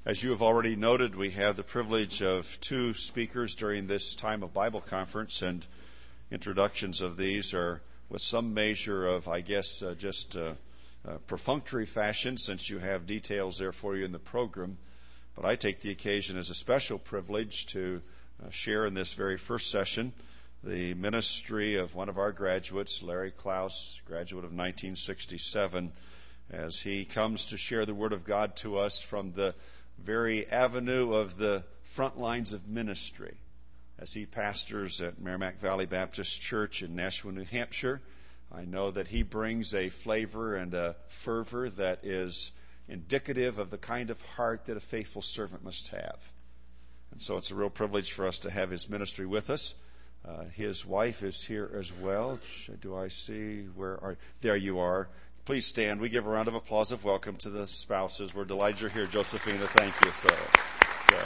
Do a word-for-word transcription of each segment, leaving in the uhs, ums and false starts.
As you have already noted, we have the privilege of two speakers during this time of Bible conference, and introductions of these are with some measure of, I guess, uh, just uh, uh, perfunctory fashion, since you have details there for you in the program. But I take the occasion as a special privilege to uh, share in this very first session the ministry of one of our graduates, Larry Klaus, graduate of nineteen sixty-seven, as he comes to share the Word of God to us from the very avenue of the front lines of ministry, as he pastors at Merrimack Valley Baptist Church in Nashua, New Hampshire. I know that he brings a flavor and a fervor that is indicative of the kind of heart that a faithful servant must have. And so it's a real privilege for us to have his ministry with us. Uh, his wife is here as well. Do I see? Where are? There you are. Please stand. We give a round of applause of welcome to the spouses. We're delighted you're here, Josephina. Thank you. So, so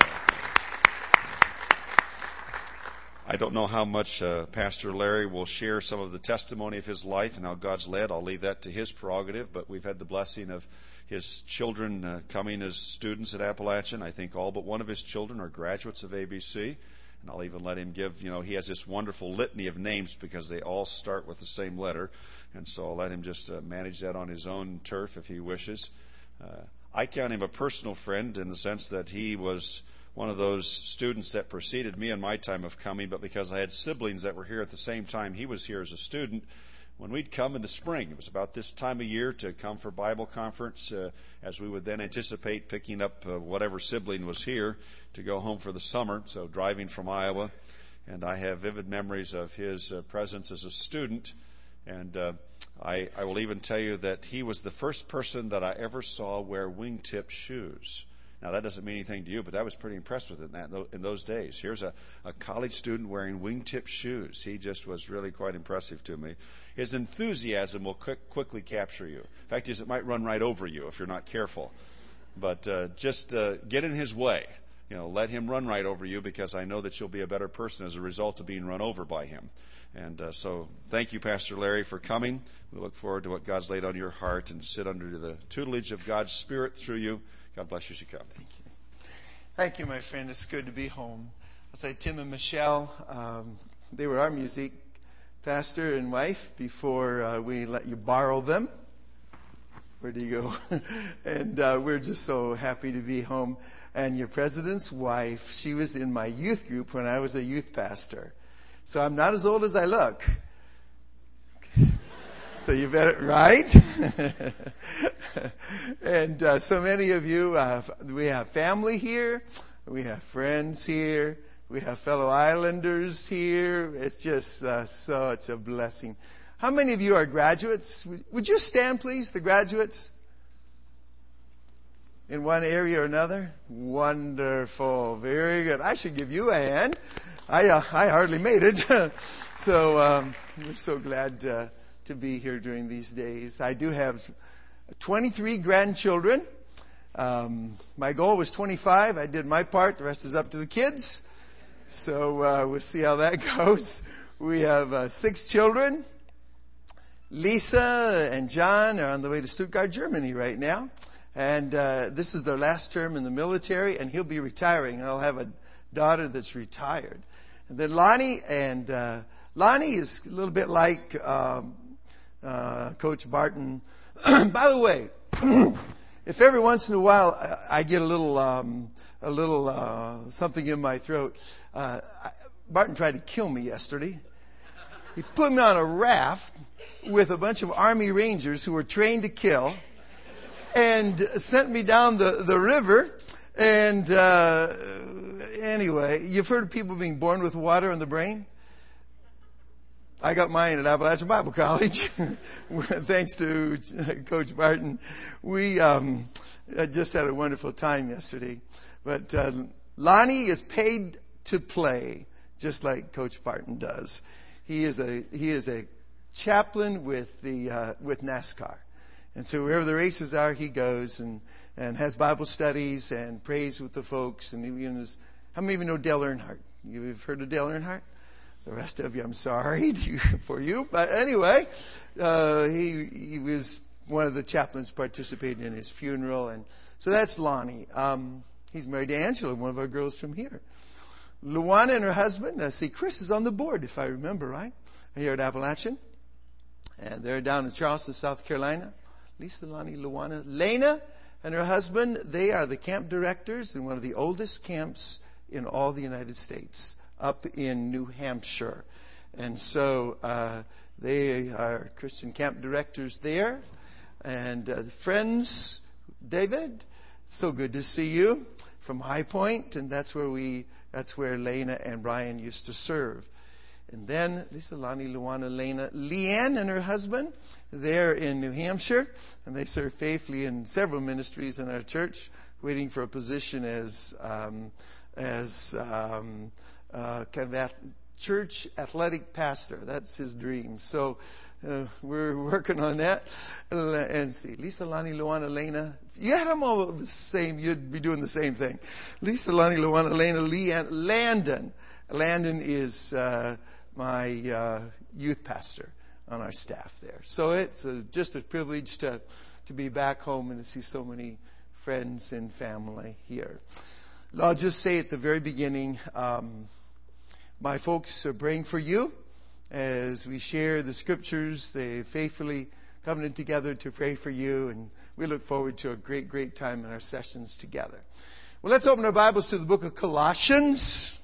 I don't know how much uh, Pastor Larry will share some of the testimony of his life and how God's led. I'll leave that to his prerogative. But we've had the blessing of his children uh, coming as students at Appalachian. I think all but one of his children are graduates of A B C. And I'll even let him give, you know, he has this wonderful litany of names because they all start with the same letter. And so I'll let him just uh, manage that on his own turf if he wishes. Uh, I count him a personal friend in the sense that he was one of those students that preceded me in my time of coming, but because I had siblings that were here at the same time he was here as a student, when we'd come in the spring, it was about this time of year to come for Bible conference, uh, as we would then anticipate picking up uh, whatever sibling was here to go home for the summer, so driving from Iowa. And I have vivid memories of his uh, presence as a student. And uh, I, I will even tell you that he was the first person that I ever saw wear wingtip shoes. Now, that doesn't mean anything to you, but I was pretty impressed with it in, that, in those days. Here's a, a college student wearing wingtip shoes. He just was really quite impressive to me. His enthusiasm will quick, quickly capture you. In fact, it might run right over you if you're not careful. But uh, just uh, get in his way. You know, let him run right over you, because I know that you'll be a better person as a result of being run over by him. And uh, so thank you, Pastor Larry, for coming. We look forward to what God's laid on your heart and sit under the tutelage of God's Spirit through you. God bless you as you come. Thank you. Thank you, my friend. It's good to be home. I'll say Tim and Michelle, um, they were our music pastor and wife before uh, we let you borrow them. Where do you go? and uh, we're just so happy to be home. And your president's wife, she was in my youth group when I was a youth pastor. So I'm not as old as I look. So you better, right? and uh, so many of you, uh, we have family here. We have friends here. We have fellow islanders here. It's just uh, such a blessing. How many of you are graduates? Would you stand, please, the graduates? In one area or another? Wonderful. Very good. I should give you a hand. I uh, I hardly made it. so um, we're so glad uh, to be here during these days. I do have twenty-three grandchildren. Um, my goal was twenty-five. I did my part. The rest is up to the kids. So uh, we'll see how that goes. We have uh, six children. Lisa and John are on the way to Stuttgart, Germany right now. And uh, this is their last term in the military, and he'll be retiring. And I'll have a daughter that's retired. And then Lonnie, and uh, Lonnie is a little bit like um, uh, Coach Barton. By the way, if every once in a while I, I get a little, um, a little uh, something in my throat, uh, I, Barton tried to kill me yesterday. He put me on a raft with a bunch of Army Rangers who were trained to kill, and sent me down the, the river. And uh, anyway, you've heard of people being born with water in the brain? I got mine at Appalachian Bible College, thanks to Coach Barton. We um, just had a wonderful time yesterday. But uh, Lonnie is paid to play, just like Coach Barton does. He is a he is a chaplain with the uh, with NASCAR. And so wherever the races are, he goes and, and has Bible studies and prays with the folks. And he, you know, how many of you know Dale Earnhardt? You've heard of Dale Earnhardt? The rest of you, I'm sorry for you. But anyway, uh, he he was one of the chaplains participating in his funeral. And So that's Lonnie. Um, he's married to Angela, one of our girls from here. Luana and her husband. Uh, see, Chris is on the board, if I remember right, here at Appalachian. And they're down in Charleston, South Carolina. Lisa, Lonnie, Luana. Lena and her husband, they are the camp directors in one of the oldest camps in all the United States, up in New Hampshire. And so uh, they are Christian camp directors there. And uh, friends, David, so good to see you from High Point, and that's where we that's where Lena and Brian used to serve. And then Lisa, Lonnie, Luana, Lena, Leanne and her husband, they're in New Hampshire, and they serve faithfully in several ministries in our church, waiting for a position as um, as um, uh, kind of at church athletic pastor. That's his dream. So uh, we're working on that. And see, Lisa, Lonnie, Luana, Lena. If you had them all the same, you'd be doing the same thing. Lisa, Lonnie, Luana, Lena, Leanne, Landon. Landon is uh, my uh, youth pastor on our staff there. So it's uh, just a privilege to to be back home and to see so many friends and family here. I'll just say at the very beginning, um, my folks are praying for you as we share the scriptures. They faithfully covenant together to pray for you, and we look forward to a great, great time in our sessions together. Well, let's open our Bibles to the book of Colossians.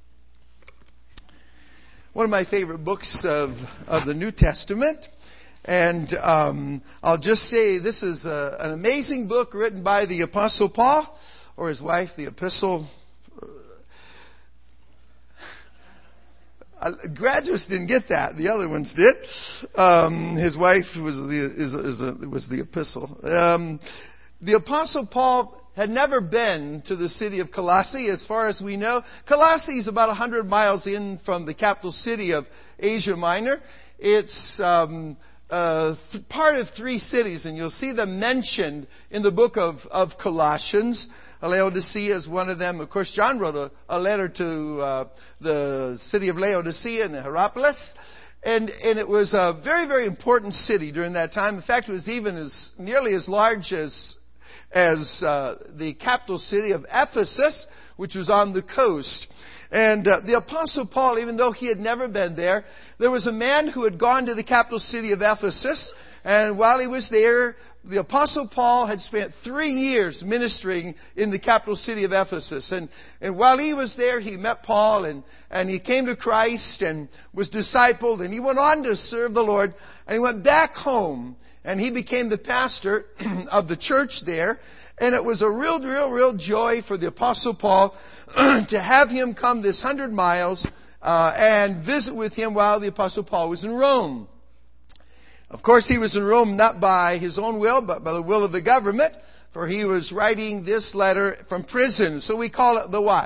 One of my favorite books of, of the New Testament. And um, I'll just say this is a, an amazing book written by the Apostle Paul, or his wife, the Epistle. Uh, graduates didn't get that; the other ones did. Um, his wife was the is, is a, was the Epistle. Um, the Apostle Paul had never been to the city of Colossae, as far as we know. Colossae is about a hundred miles in from the capital city of Asia Minor. It's um, uh, th- part of three cities, and you'll see them mentioned in the book of, of Colossians. Laodicea is one of them. Of course, John wrote a, a letter to uh, the city of Laodicea and Hierapolis. And, and it was a very, very important city during that time. In fact, it was even as nearly as large as as uh, the capital city of Ephesus, which was on the coast. And uh, the Apostle Paul, even though he had never been there, there was a man who had gone to the capital city of Ephesus. And while he was there, the Apostle Paul had spent three years ministering in the capital city of Ephesus. And, and while he was there, he met Paul, and, and he came to Christ and was discipled. And he went on to serve the Lord. And he went back home, and he became the pastor of the church there. And it was a real, real, real joy for the Apostle Paul to have him come this hundred miles uh, and visit with him while the Apostle Paul was in Rome. Of course, he was in Rome not by his own will, but by the will of the government, for he was writing this letter from prison. So we call it the what?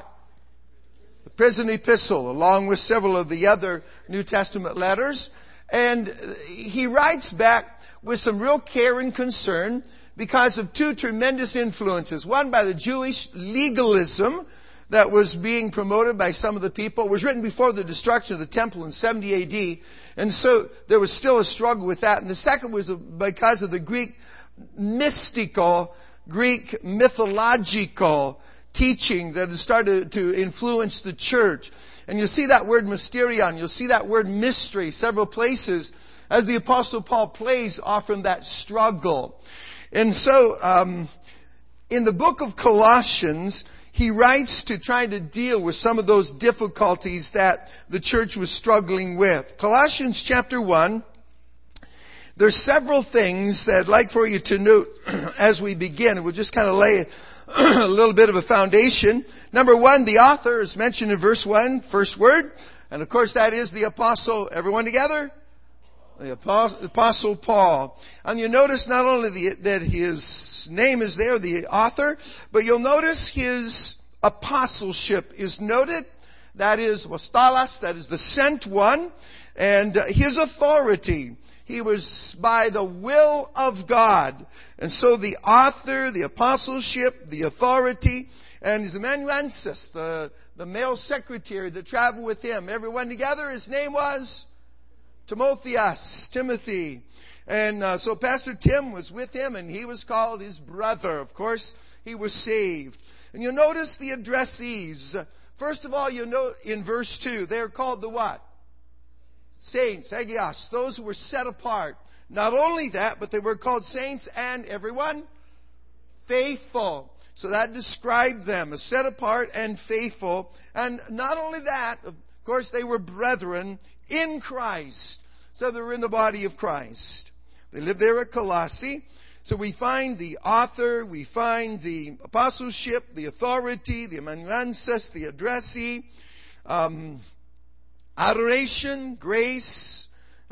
The prison epistle, along with several of the other New Testament letters. And he writes back with some real care and concern because of two tremendous influences. One by the Jewish legalism that was being promoted by some of the people. It was written before the destruction of the temple in seventy A D. And so there was still a struggle with that. And the second was because of the Greek mystical, Greek mythological teaching that had started to influence the church. And you'll see that word mysterion, you'll see that word mystery several places as the Apostle Paul plays off from that struggle. And so, um, in the book of Colossians, he writes to try to deal with some of those difficulties that the church was struggling with. Colossians chapter one, there's several things that I'd like for you to note as we begin. We'll just kind of lay a little bit of a foundation. Number one, the author is mentioned in verse one, first word. And of course that is the apostle. Everyone together? The Apostle Paul. And you notice not only the, that his name is there, the author, but you'll notice his apostleship is noted. That is apostolos, that is the sent one. And his authority, he was by the will of God. And so the author, the apostleship, the authority, and his amanuensis, the, the male secretary that traveled with him. Everyone together, his name was Timotheus, Timothy. And uh, so Pastor Tim was with him, and he was called his brother. Of course, he was saved. And you'll notice the addressees. First of all, you'll note in verse two, they're called the what? Saints, hagios, those who were set apart. Not only that, but they were called saints and everyone faithful. So that described them as set apart and faithful. And not only that, of course, they were brethren in Christ. So they were in the body of Christ. They lived there at Colossae. So we find the author, we find the apostleship, the authority, the amanuensis, the addressee, um, adoration, grace,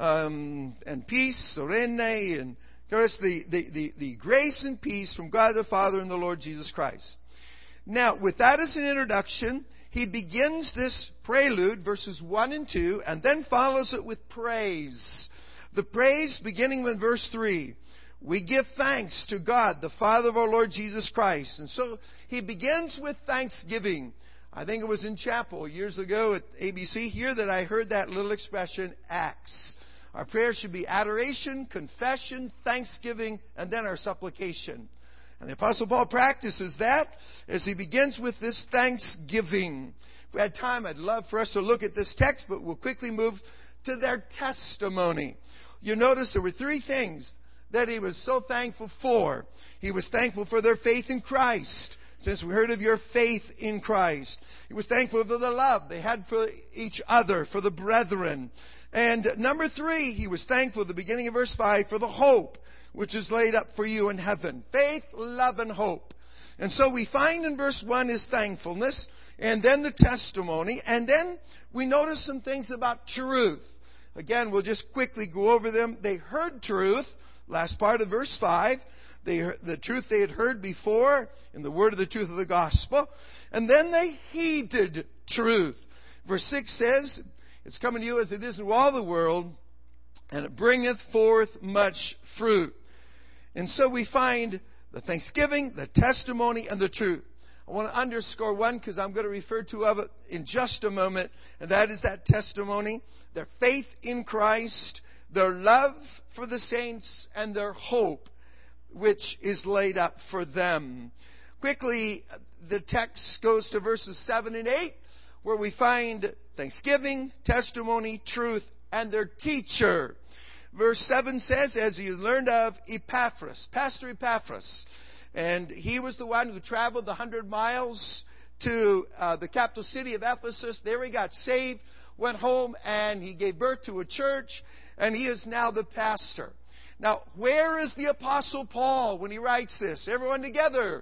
um, and peace, serene, and of course the, the, the, the grace and peace from God the Father and the Lord Jesus Christ. Now, with that as an introduction, he begins this prelude, verses one and two, and then follows it with praise. The praise beginning with verse three. We give thanks to God, the Father of our Lord Jesus Christ. And so he begins with thanksgiving. I think it was in chapel years ago at A B C here that I heard that little expression, acts. Our prayer should be adoration, confession, thanksgiving, and then our supplication. And the Apostle Paul practices that as he begins with this thanksgiving. If we had time, I'd love for us to look at this text, but we'll quickly move to their testimony. You notice there were three things that he was so thankful for. He was thankful for their faith in Christ, since we heard of your faith in Christ. He was thankful for the love they had for each other, for the brethren. And number three, he was thankful at the beginning of verse five for the hope which is laid up for you in heaven. Faith, love, and hope. And so we find in verse one his thankfulness, and then the testimony, and then we notice some things about truth. Again, we'll just quickly go over them. They heard truth. Last part of verse five, they heard the truth they had heard before in the word of the truth of the gospel. And then they heeded truth. Verse six says, it's coming to you as it is in all the world, and it bringeth forth much fruit. And so we find the thanksgiving, the testimony, and the truth. I want to underscore one because I'm going to refer to of it in just a moment, and that is that testimony, their faith in Christ, their love for the saints, and their hope, which is laid up for them. Quickly, the text goes to verses seven and eight, where we find thanksgiving, testimony, truth, and their teacher. Verse seven says, as you learned of Epaphras, Pastor Epaphras, and he was the one who traveled the hundred miles to uh, the capital city of Ephesus. There he got saved, went home, and he gave birth to a church, and he is now the pastor. Now, where is the Apostle Paul when he writes this? Everyone together.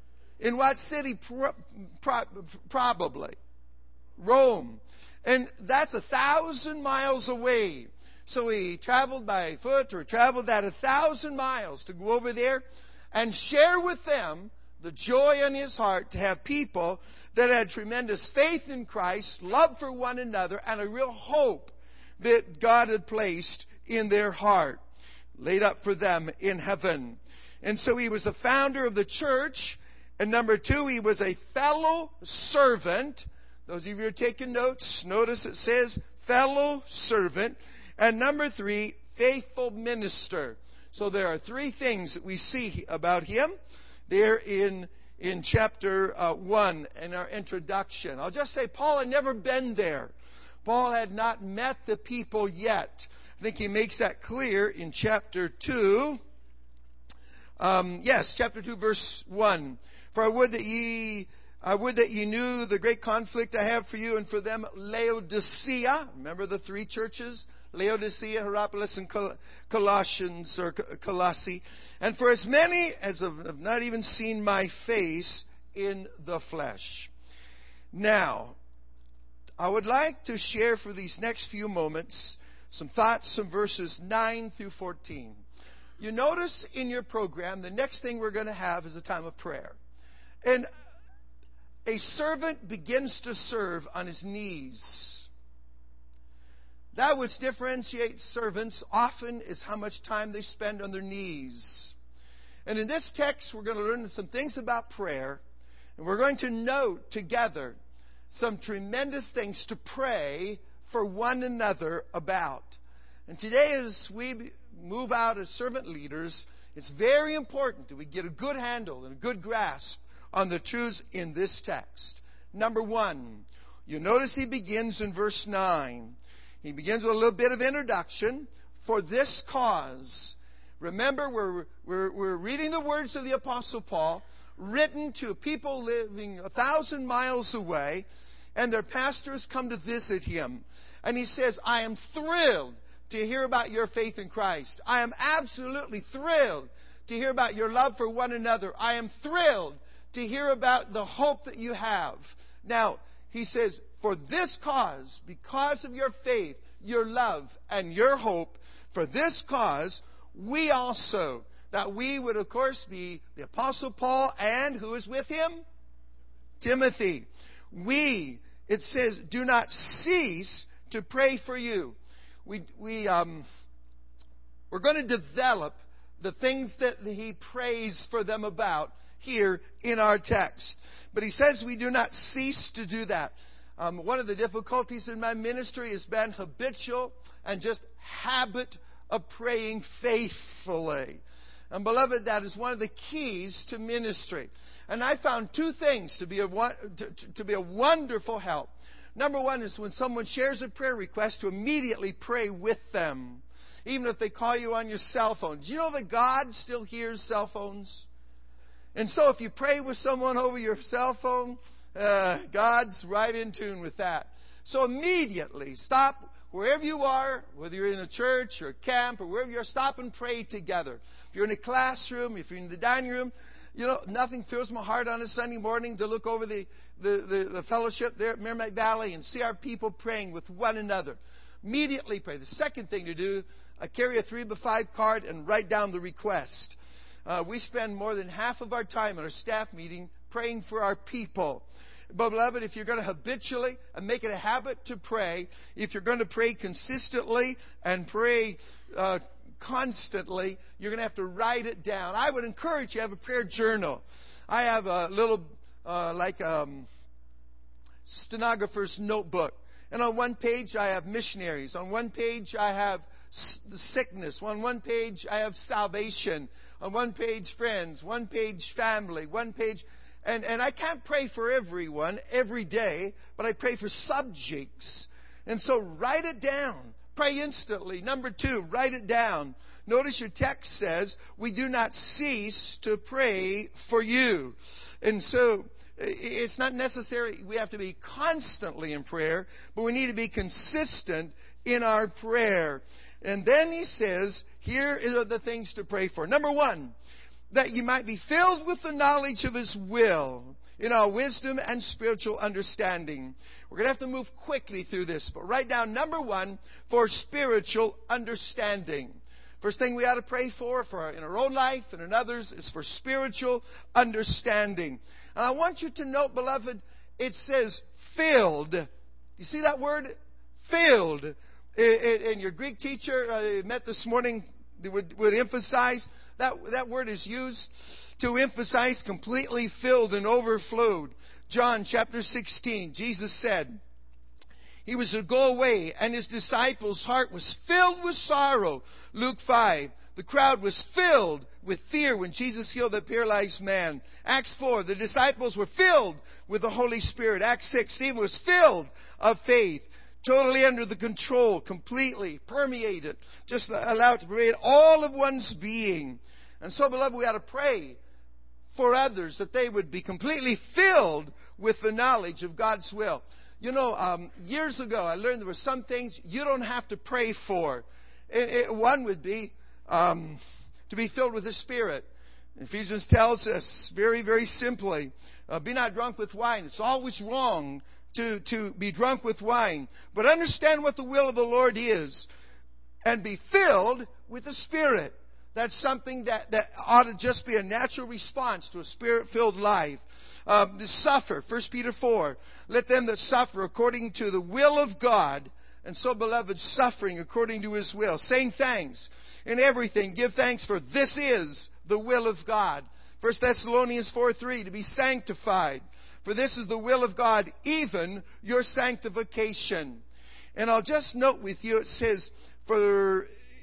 In what city? Pro- pro- probably. Rome. And that's a thousand miles away. So he traveled by foot or traveled that a thousand miles to go over there and share with them the joy in his heart to have people that had tremendous faith in Christ, love for one another, and a real hope that God had placed in their heart, laid up for them in heaven. And so he was the founder of the church. And number two, he was a fellow servant. Those of you who are taking notes, notice it says fellow servant. And number three, faithful minister. So there are three things that we see about him there in, in chapter uh, one in our introduction. I'll just say Paul had never been there. Paul had not met the people yet. I think he makes that clear in chapter two. Um, yes, chapter two, verse one. For I would that ye, I would that ye knew the great conflict I have for you and for them Laodicea. Remember the three churches? Laodicea, Hierapolis, and Col- Colossians, or Colossae. And for as many as have, have not even seen my face in the flesh. Now, I would like to share for these next few moments some thoughts from verses nine through fourteen. You notice in your program, the next thing we're going to have is a time of prayer. And a servant begins to serve on his knees. That which differentiates servants often is how much time they spend on their knees. And in this text, we're going to learn some things about prayer. And we're going to note together some tremendous things to pray for one another about. And today, as we move out as servant leaders, It's very important that we get a good handle and a good grasp on the truths in this text. Number one, you notice he begins in verse nine. He begins with a little bit of introduction. For this cause. Remember, we're, we're, we're reading the words of the Apostle Paul, written to people living a thousand miles away, and their pastors come to visit him. And he says, I am thrilled to hear about your faith in Christ. I am absolutely thrilled to hear about your love for one another. I am thrilled to hear about the hope that you have. Now, he says, for this cause, because of your faith, your love, and your hope, for this cause, we also, that we would, of course, be the Apostle Paul and who is with him? Timothy. We, it says, do not cease to pray for you. We, we, um, we're going to develop the things that he prays for them about here in our text. But he says we do not cease to do that. Um, one of the difficulties in my ministry has been habitual and just habit of praying faithfully. And beloved, that is one of the keys to ministry. And I found two things to be a, to, to be a wonderful help. Number one is when someone shares a prayer request, to immediately pray with them, even if they call you on your cell phone. Do you know that God still hears cell phones? And so if you pray with someone over your cell phone, uh, God's right in tune with that. So immediately stop wherever you are, whether you're in a church or a camp or wherever you are, stop and pray together. If you're in a classroom, if you're in the dining room, you know, nothing fills my heart on a Sunday morning to look over the, the, the, the fellowship there at Merrimack Valley and see our people praying with one another. Immediately pray. The second thing to do, I carry a three by five card and write down the request. Uh, we spend more than half of our time at our staff meeting praying for our people. But beloved, if you're going to habitually and make it a habit to pray, if you're going to pray consistently and pray uh, constantly, you're going to have to write it down. I would encourage you to have a prayer journal. I have a little, uh, like a um, stenographer's notebook. And on one page, I have missionaries. On one page, I have sickness. On one page, I have salvation. On one page, friends. One page, family. One page... And, and I can't pray for everyone every day, but I pray for subjects. And so write it down. Pray instantly. Number two, write it down. Notice your text says, we do not cease to pray for you. And so it's not necessary we have to be constantly in prayer, but we need to be consistent in our prayer. And then he says, here are the things to pray for. Number one, that you might be filled with the knowledge of His will, in all wisdom and spiritual understanding. We're going to have to move quickly through this, but write down number one, for spiritual understanding. First thing we ought to pray for, for in our own life and in others, is for spiritual understanding. And I want you to note, beloved, it says filled. You see that word? Filled. And your Greek teacher I met this morning would, would emphasize That, that word is used to emphasize completely filled and overflowed. John chapter sixteen, Jesus said, He was to go away and His disciples' heart was filled with sorrow. Luke five, the crowd was filled with fear when Jesus healed the paralyzed man. Acts four, the disciples were filled with the Holy Spirit. Acts six, Stephen was filled of faith. Totally under the control, completely permeated, just allowed to permeate all of one's being. And so, beloved, we ought to pray for others that they would be completely filled with the knowledge of God's will. You know, um, years ago, I learned there were some things you don't have to pray for. It, it, one would be um, to be filled with the Spirit. Ephesians tells us very, very simply, uh, be not drunk with wine. It's always wrong to, to be drunk with wine. But understand what the will of the Lord is and be filled with the Spirit. That's something that, that ought to just be a natural response to a Spirit-filled life. Um, to suffer, First Peter four, let them that suffer according to the will of God, and so, beloved, suffering according to His will. Saying thanks in everything, give thanks, for this is the will of God. First Thessalonians four three, to be sanctified. For this is the will of God, even your sanctification. And I'll just note with you, it says, for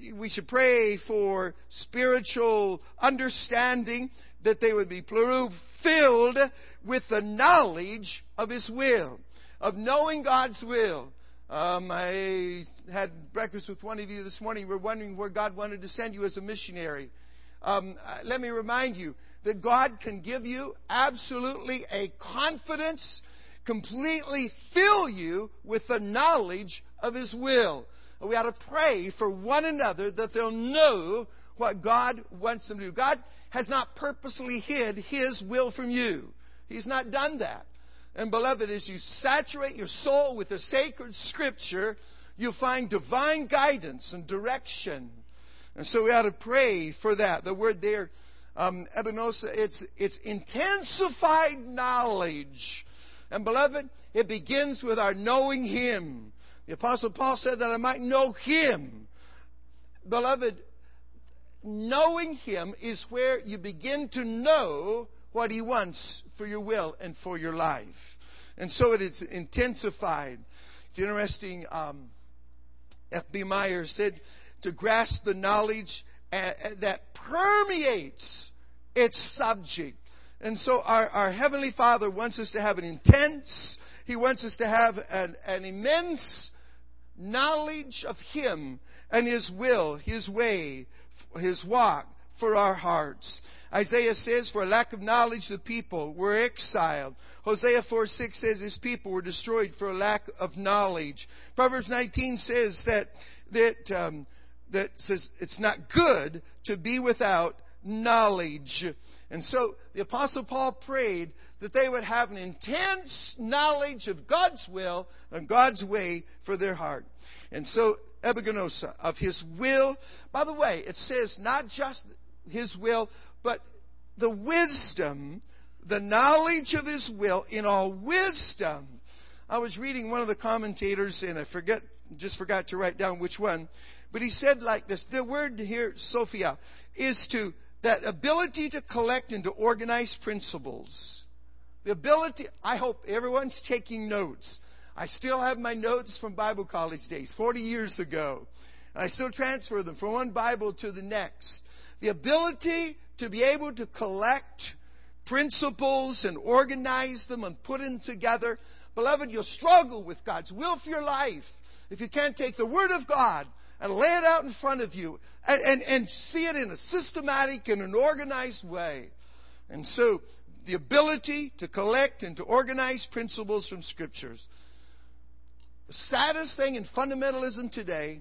we should pray for spiritual understanding, that they would be plural, filled with the knowledge of His will, of knowing God's will. Um, I had breakfast with one of you this morning. We're wondering where God wanted to send you as a missionary. Um, let me remind you that God can give you absolutely a confidence, completely fill you with the knowledge of His will. We ought to pray for one another that they'll know what God wants them to do. God has not purposely hid His will from you. He's not done that. And beloved, as you saturate your soul with the sacred Scripture, you'll find divine guidance and direction. And so we ought to pray for that. The word there, um, epignosis, it's, it's intensified knowledge. And beloved, it begins with our knowing Him. The Apostle Paul said that I might know Him. Beloved, knowing Him is where you begin to know what He wants for your will and for your life. And so it is intensified. It's interesting, um, F B Meyer said, to grasp the knowledge uh, that permeates its subject. And so our, our Heavenly Father wants us to have an intense, He wants us to have an, an immense knowledge of Him and His will, His way, His walk for our hearts. Isaiah says, for lack of knowledge the people were exiled. Hosea four six says His people were destroyed for a lack of knowledge. Proverbs nineteen says that, that, um, that says it's not good to be without knowledge. And so the Apostle Paul prayed that they would have an intense knowledge of God's will and God's way for their heart. And so, epignosis, of His will. By the way, it says not just His will, but the wisdom, the knowledge of His will in all wisdom. I was reading one of the commentators, and I forget, just forgot to write down which one, but he said like this, the word here, Sophia, is to that ability to collect and to organize principles. The ability, I hope everyone's taking notes. I still have my notes from Bible college days, forty years ago. And I still transfer them from one Bible to the next. The ability to be able to collect principles and organize them and put them together. Beloved, you'll struggle with God's will for your life if you can't take the Word of God and lay it out in front of you and, and, and see it in a systematic and an organized way. And so, the ability to collect and to organize principles from Scriptures. The saddest thing in fundamentalism today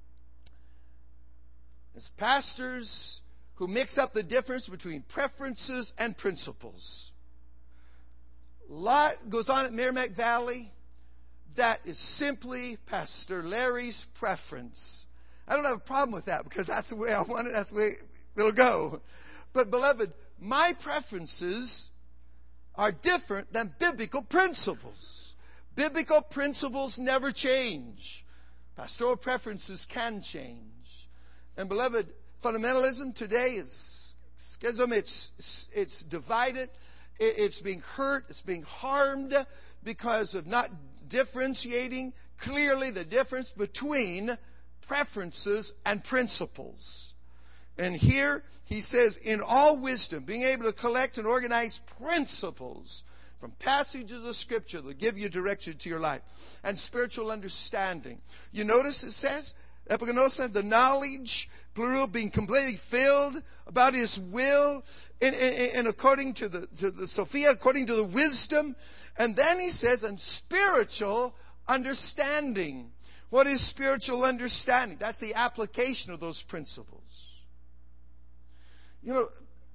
is pastors who mix up the difference between preferences and principles. A lot goes on at Merrimack Valley that is simply Pastor Larry's preference. I don't have a problem with that because that's the way I want it. That's the way it'll go. But beloved, my preferences are different than biblical principles. Biblical principles never change. Pastoral preferences can change. And beloved, fundamentalism today is schism. It's, it's divided. It's being hurt. It's being harmed because of not differentiating clearly the difference between preferences and principles. And here he says, in all wisdom, being able to collect and organize principles from passages of Scripture that give you direction to your life, and spiritual understanding. You notice it says, epignosis, the knowledge, plural, being completely filled about His will, and, and, and according to the, to the Sophia, according to the wisdom. And then he says, and spiritual understanding. What is spiritual understanding? That's the application of those principles. You know,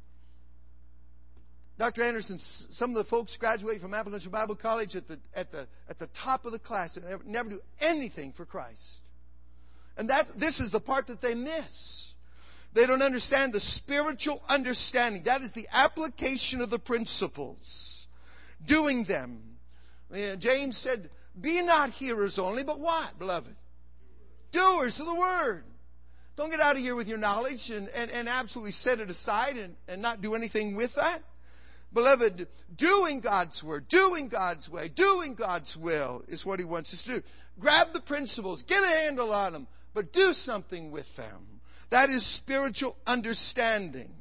Doctor Anderson, some of the folks graduate from Appalachian Bible College at the at the at the top of the class and never, never do anything for Christ. And that this is the part that they miss. They don't understand the spiritual understanding. That is the application of the principles. Doing them. James said, be not hearers only, but what, beloved? Doers of the word. Don't get out of here with your knowledge and, and, and absolutely set it aside and, and not do anything with that. Beloved, doing God's word, doing God's way, doing God's will is what He wants us to do. Grab the principles, get a handle on them, but do something with them. That is spiritual understanding.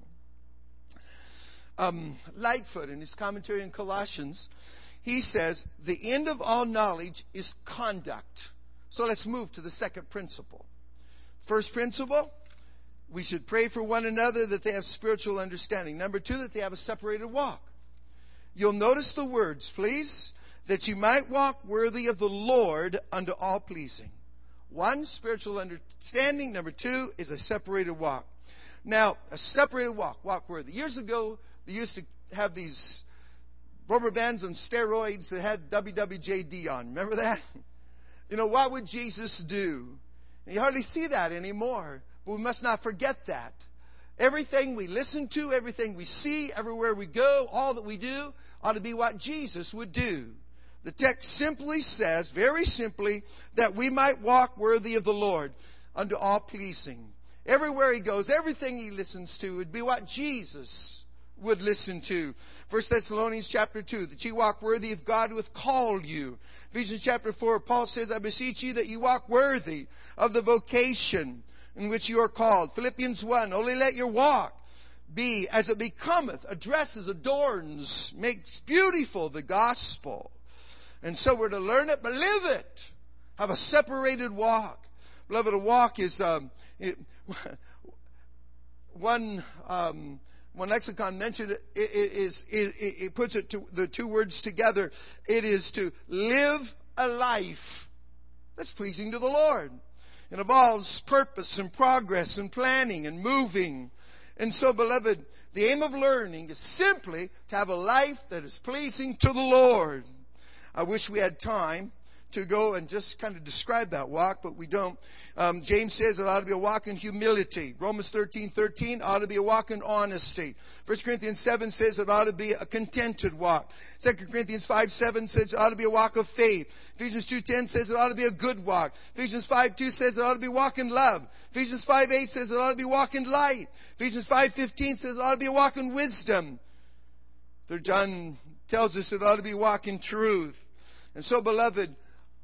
Um, Lightfoot, in his commentary on Colossians, he says, the end of all knowledge is conduct. So let's move to the second principle. First principle, we should pray for one another that they have spiritual understanding. Number two, that they have a separated walk. You'll notice the words, please, that you might walk worthy of the Lord unto all pleasing. One, spiritual understanding. Number two is a separated walk. Now, a separated walk, walk worthy. Years ago, they used to have these rubber bands on steroids that had W W J D on. Remember that? You know, what would Jesus do? And you hardly see that anymore. But we must not forget that. Everything we listen to, everything we see, everywhere we go, all that we do ought to be what Jesus would do. The text simply says, very simply, that we might walk worthy of the Lord unto all pleasing. Everywhere he goes, everything he listens to would be what Jesus would listen to. First Thessalonians chapter two, that ye walk worthy of God who hath called you. Ephesians chapter four, Paul says, I beseech you that you walk worthy of the vocation in which you are called. Philippians one, only let your walk be as it becometh, addresses, adorns, makes beautiful the gospel. And so we're to learn it, but live it. Have a separated walk. Beloved, a walk is, um, it, one, um, One lexicon mentioned it, it, it, is, it, it puts it to the two words together. It is to live a life that's pleasing to the Lord. It involves purpose and progress and planning and moving. And so, beloved, the aim of learning is simply to have a life that is pleasing to the Lord. I wish we had time to go and just kind of describe that walk, but we don't. Um, James says it ought to be a walk in humility. Romans thirteen thirteen ought to be a walk in honesty. First Corinthians seven says it ought to be a contented walk. Second Corinthians five seven says it ought to be a walk of faith. Ephesians two ten says it ought to be a good walk. Ephesians five two says it ought to be a walk in love. Ephesians five eight says it ought to be a walk in light. Ephesians five fifteen says it ought to be a walk in wisdom. Third John tells us it ought to be a walk in truth. And so, beloved,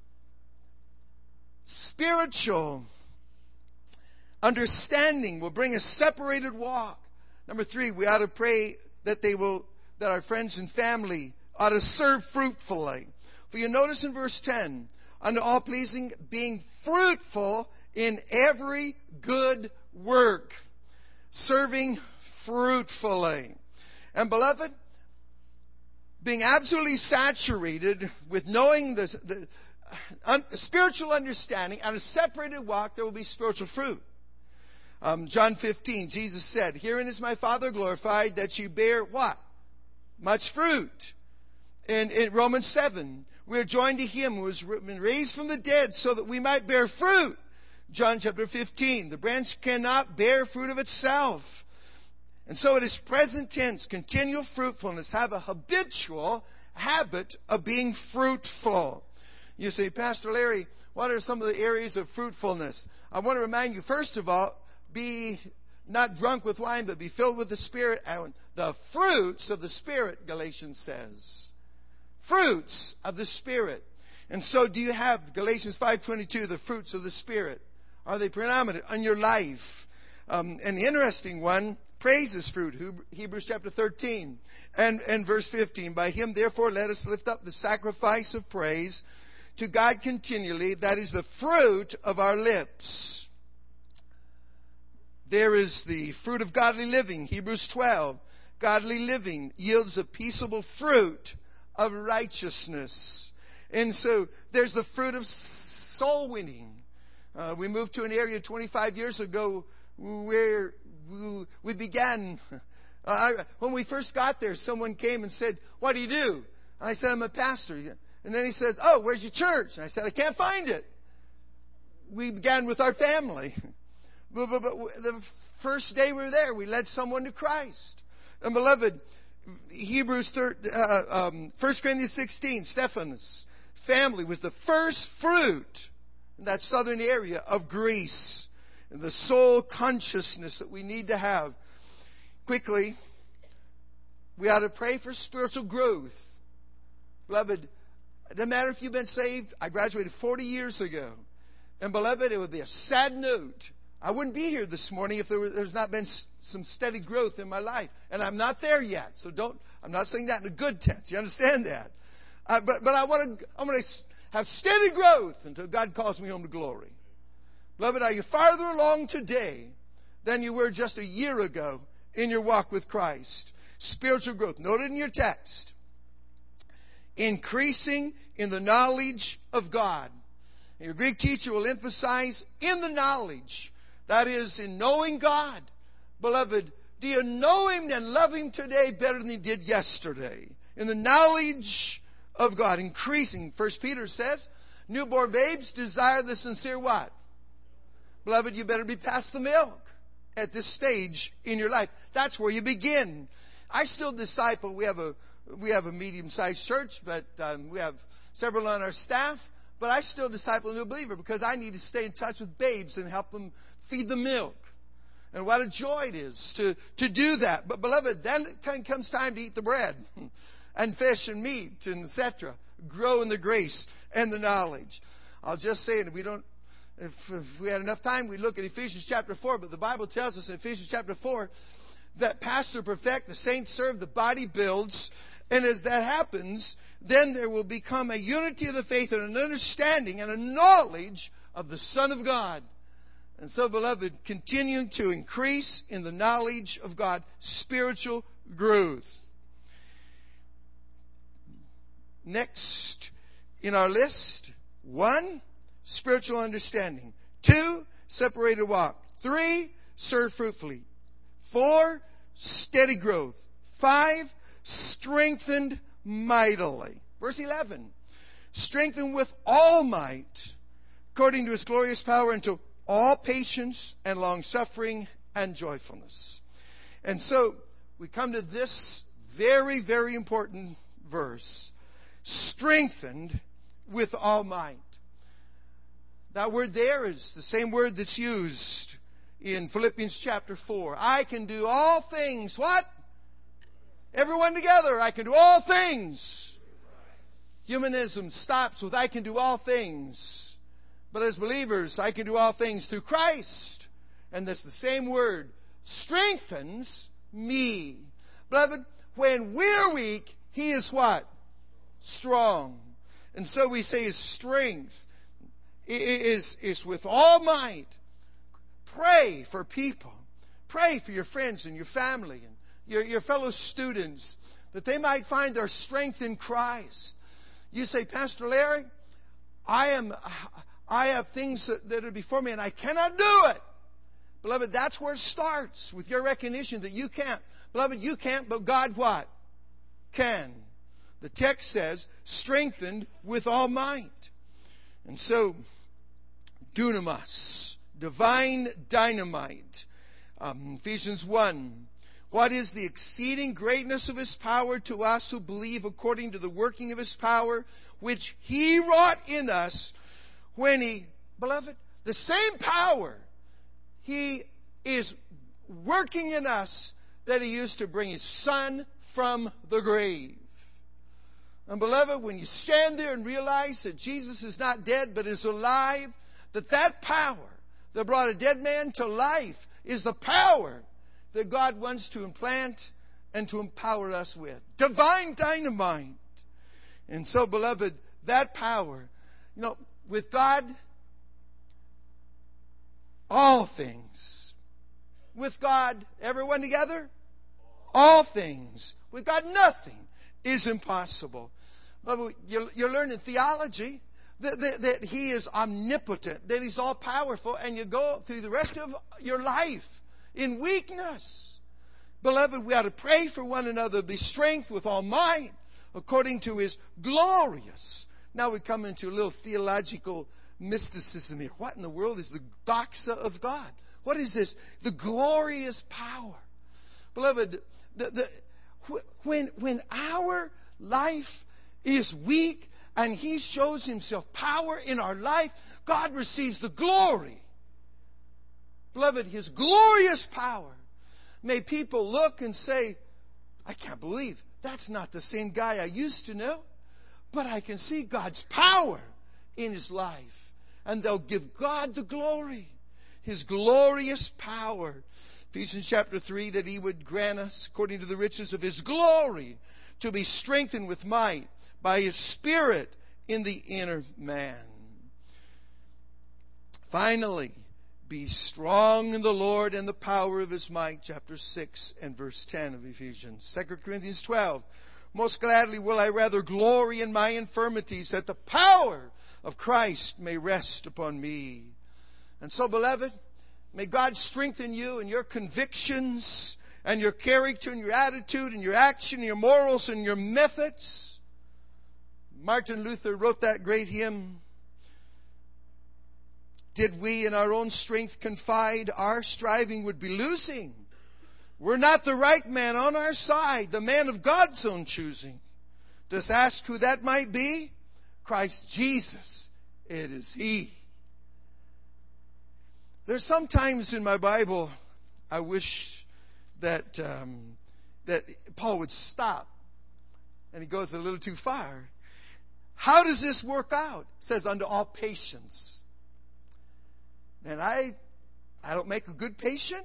spiritual understanding will bring a separated walk. Number three, we ought to pray that they will, that our friends and family ought to serve fruitfully. For you notice in verse ten, unto all pleasing, being fruitful in every good work. Serving fruitfully. And beloved, being absolutely saturated with knowing the, the un, spiritual understanding and a separated walk, there will be spiritual fruit. Um, John fifteen, Jesus said, herein is my Father glorified, that you bear what? Much fruit. In, in Romans seven, we are joined to him who has been raised from the dead so that we might bear fruit. John chapter fifteen, the branch cannot bear fruit of itself. And so it is present tense, continual fruitfulness, have a habitual habit of being fruitful. You say, Pastor Larry, what are some of the areas of fruitfulness? I want to remind you, first of all, be not drunk with wine, but be filled with the Spirit. And the fruits of the Spirit, Galatians says. Fruits of the Spirit. And so do you have, Galatians five twenty-two, the fruits of the Spirit? Are they predominant in your life? Um, an interesting one, praise is fruit. Hebrews chapter thirteen and, and verse fifteen. By him, therefore, let us lift up the sacrifice of praise to God continually. That is the fruit of our lips. There is the fruit of godly living. Hebrews twelve. Godly living yields a peaceable fruit of righteousness. And so there's the fruit of soul winning. Uh, we moved to an area twenty-five years ago where we began. Uh, I, when we first got there, someone came and said, what do you do? And I said, I'm a pastor. And then he said, oh, where's your church? And I said, I can't find it. We began with our family. But, but, but the first day we were there, we led someone to Christ. And beloved, Hebrews, uh, um, First Corinthians sixteen, Stephanus' family was the first fruit in that southern area of Greece. And the soul consciousness that we need to have. Quickly, we ought to pray for spiritual growth. Beloved, it doesn't matter if you've been saved. I graduated forty years ago. And beloved, it would be a sad note I wouldn't be here this morning if there was, there's not been s- some steady growth in my life. And I'm not there yet. So don't, I'm not saying that in a good tense. You understand that? Uh, but, but I want to, I'm going to have steady growth until God calls me home to glory. Beloved, are you farther along today than you were just a year ago in your walk with Christ? Spiritual growth. Note it in your text. Increasing in the knowledge of God. And your Greek teacher will emphasize in the knowledge. That is, in knowing God. Beloved, do you know Him and love Him today better than you did yesterday? In the knowledge of God. Increasing. First Peter says, newborn babes desire the sincere what? Beloved, you better be past the milk at this stage in your life. That's where you begin. I still disciple. We have a we have a medium-sized church, but um, we have several on our staff. But I still disciple a new believer because I need to stay in touch with babes and help them feed the milk. And what a joy it is to, to do that. But beloved, then it comes time to eat the bread and fish and meat and et cetera. Grow in the grace and the knowledge. I'll just say it. We don't. If, if we had enough time, we'd look at Ephesians chapter four. But the Bible tells us in Ephesians chapter four that pastor perfect, the saints serve, the body builds. And as that happens, then there will become a unity of the faith and an understanding and a knowledge of the Son of God. And so, beloved, continuing to increase in the knowledge of God, spiritual growth. Next in our list, one, spiritual understanding. Two, separated walk. Three, serve fruitfully. Four, steady growth. Five, strengthened mightily. Verse eleven. Strengthened with all might, according to His glorious power, unto all patience and long-suffering and joyfulness. And so, we come to this very, very important verse. Strengthened with all might. That word there is the same word that's used in Philippians chapter four. I can do all things. What? Everyone together. I can do all things. Humanism stops with I can do all things. But as believers, I can do all things through Christ. And that's the same word. Strengthens me. Beloved, when we're weak, He is what? Strong. And so we say His strength is, is with all might. Pray for people. Pray for your friends and your family and your, your fellow students that they might find their strength in Christ. You say, Pastor Larry, I am, I have things that, that are before me and I cannot do it. Beloved, that's where it starts, with your recognition that you can't. Beloved, you can't, but God what? Can. The text says, strengthened with all might. And so, dunamis, divine dynamite. Um, Ephesians one. What is the exceeding greatness of His power to us who believe, according to the working of His power, which He wrought in us when He, beloved, the same power He is working in us that He used to bring His Son from the grave. And beloved, when you stand there and realize that Jesus is not dead but is alive, that that power that brought a dead man to life is the power that God wants to implant and to empower us with. Divine dynamite. And so, beloved, that power, you know, with God, all things. With God, everyone together? All things. With God, nothing is impossible. Beloved, you're, you're learning theology. That, that, that He is omnipotent, that He's all-powerful, and you go through the rest of your life in weakness. Beloved, we ought to pray for one another, be strength with all might, according to His glorious. Now we come into a little theological mysticism here. What in the world is the doxa of God? What is this? The glorious power. Beloved, the, the, when, when our life is weak, and He shows Himself power in our life, God receives the glory. Beloved, His glorious power. May people look and say, I can't believe that's not the same guy I used to know, but I can see God's power in his life. And they'll give God the glory. His glorious power. Ephesians chapter three, that He would grant us, according to the riches of His glory, to be strengthened with might by His Spirit in the inner man. Finally, be strong in the Lord and the power of His might. Chapter six and verse ten of Ephesians. Second Corinthians twelve. Most gladly will I rather glory in my infirmities, that the power of Christ may rest upon me. And so, beloved, may God strengthen you in your convictions and your character and your attitude and your action and your morals and your methods. Martin Luther wrote that great hymn, did we in our own strength confide, our striving would be losing. We're not the right man on our side, the man of God's own choosing. Just ask who that might be? Christ Jesus. It is He. There's sometimes in my Bible, I wish that um, that Paul would stop. And he goes a little too far. How does this work out? It says, unto all patience. And I, I don't make a good patient.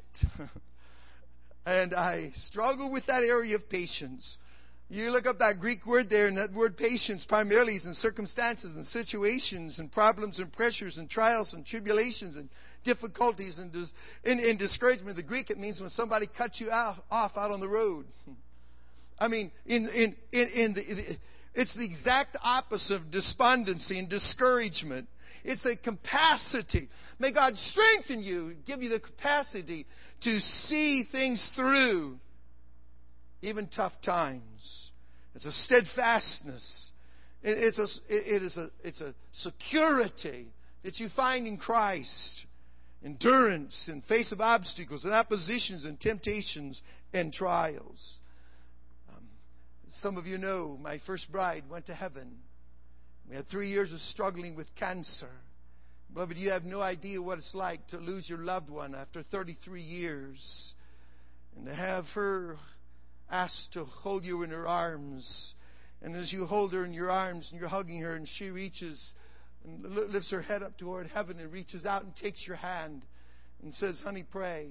And I struggle with that area of patience. You look up that Greek word there, and that word patience primarily is in circumstances and situations and problems and pressures and trials and tribulations and difficulties and, dis- in, in discouragement. The Greek, it means when somebody cuts you out, off out on the road. I mean, in, in, in, in the, it's the exact opposite of despondency and discouragement. It's the capacity. May God strengthen you, give you the capacity to see things through, even tough times. It's a steadfastness. It's a, it is a, it's a security that you find in Christ. Endurance in face of obstacles and oppositions and temptations and trials. Um, some of you know my first bride went to heaven. We had three years of struggling with cancer. Beloved, you have no idea what it's like to lose your loved one after thirty-three years. And to have her asked to hold you in her arms. And as you hold her in your arms and you're hugging her and she reaches and lifts her head up toward heaven and reaches out and takes your hand and says, honey, pray.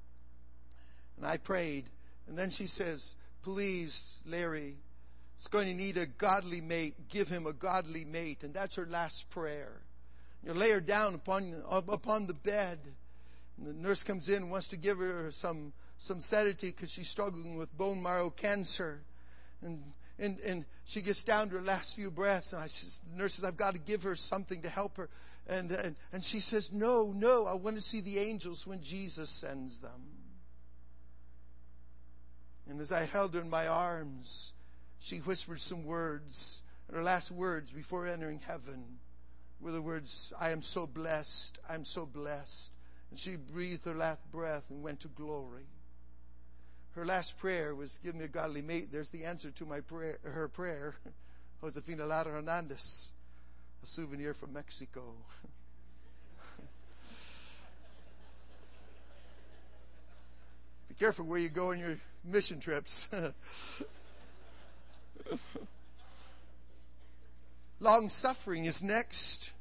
And I prayed. And then she says, please, Larry, it's going to need a godly mate. Give him a godly mate. And that's her last prayer. You lay her down upon upon the bed. And the nurse comes in and wants to give her some, some sedative because she's struggling with bone marrow cancer. And And, and she gets down to her last few breaths. And I says, the nurse says, I've got to give her something to help her. And, and, and she says, no, no, I want to see the angels when Jesus sends them. And as I held her in my arms, she whispered some words. And her last words before entering heaven were the words, I am so blessed, I'm so blessed. And she breathed her last breath and went to glory. Her last prayer was, give me a godly mate. There's the answer to my prayer, her prayer. Josefina Lara Hernandez, a souvenir from Mexico. Be careful where you go on your mission trips. Long suffering is next.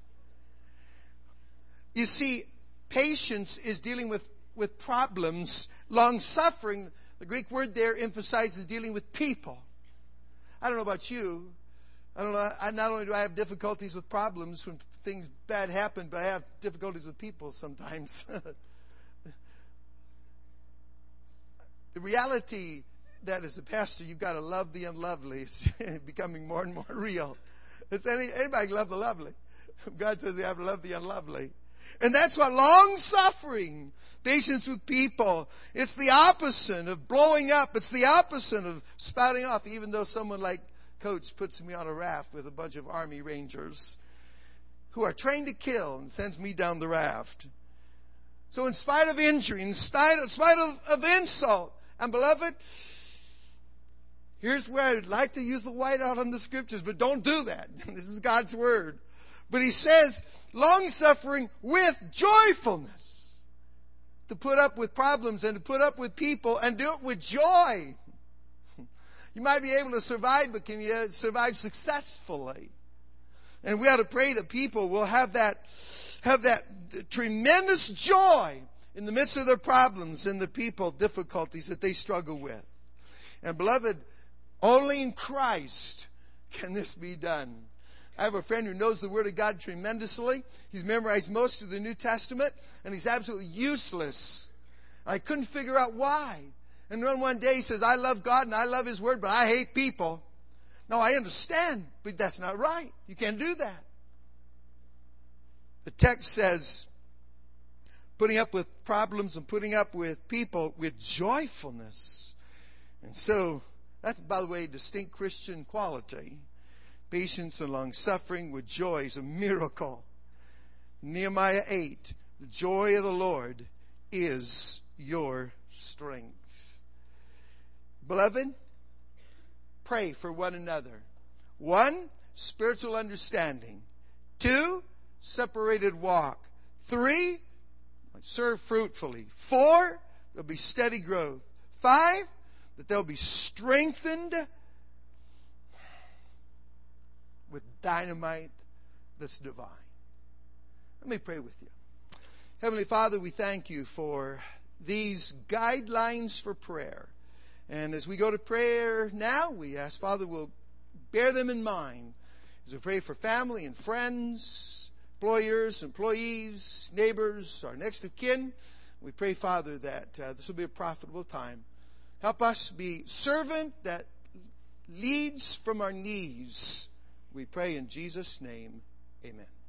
You see, patience is dealing with, with problems. Long suffering, the Greek word there emphasizes dealing with people. I don't know about you. I don't know. I, not only do I have difficulties with problems when things bad happen, but I have difficulties with people sometimes. The reality that as a pastor, you've got to love the unlovely is becoming more and more real. Is any, anybody love the lovely? God says you have to love the unlovely. And that's what long suffering, patience with people, it's the opposite of blowing up. It's the opposite of spouting off, even though someone like Coach puts me on a raft with a bunch of Army Rangers who are trained to kill and sends me down the raft. So in spite of injury, in spite, in spite of, of insult, and beloved, here's where I'd like to use the whiteout on the scriptures, but don't do that. This is God's word. But he says, long-suffering with joyfulness. To put up with problems and to put up with people and do it with joy. You might be able to survive, but can you survive successfully? And we ought to pray that people will have that, have that tremendous joy in the midst of their problems and the people difficulties that they struggle with. And beloved, only in Christ can this be done. I have a friend who knows the Word of God tremendously. He's memorized most of the New Testament, and he's absolutely useless. I couldn't figure out why. And then one day he says, I love God and I love His Word, but I hate people. Now I understand, but that's not right. You can't do that. The text says, putting up with problems and putting up with people with joyfulness. And so, that's, by the way, a distinct Christian quality. Patience and long-suffering with joy is a miracle. Nehemiah eight, the joy of the Lord is your strength. Beloved, pray for one another. One, spiritual understanding. Two, separated walk. Three, serve fruitfully. Four, there'll be steady growth. Five, that they'll be strengthened with dynamite that's divine. Let me pray with you. Heavenly Father, we thank you for these guidelines for prayer. And as we go to prayer now, we ask, Father, we'll bear them in mind as we pray for family and friends, employers, employees, neighbors, our next of kin. We pray, Father, that uh, this will be a profitable time. Help us be servant that leads from our knees. We pray in Jesus' name. Amen.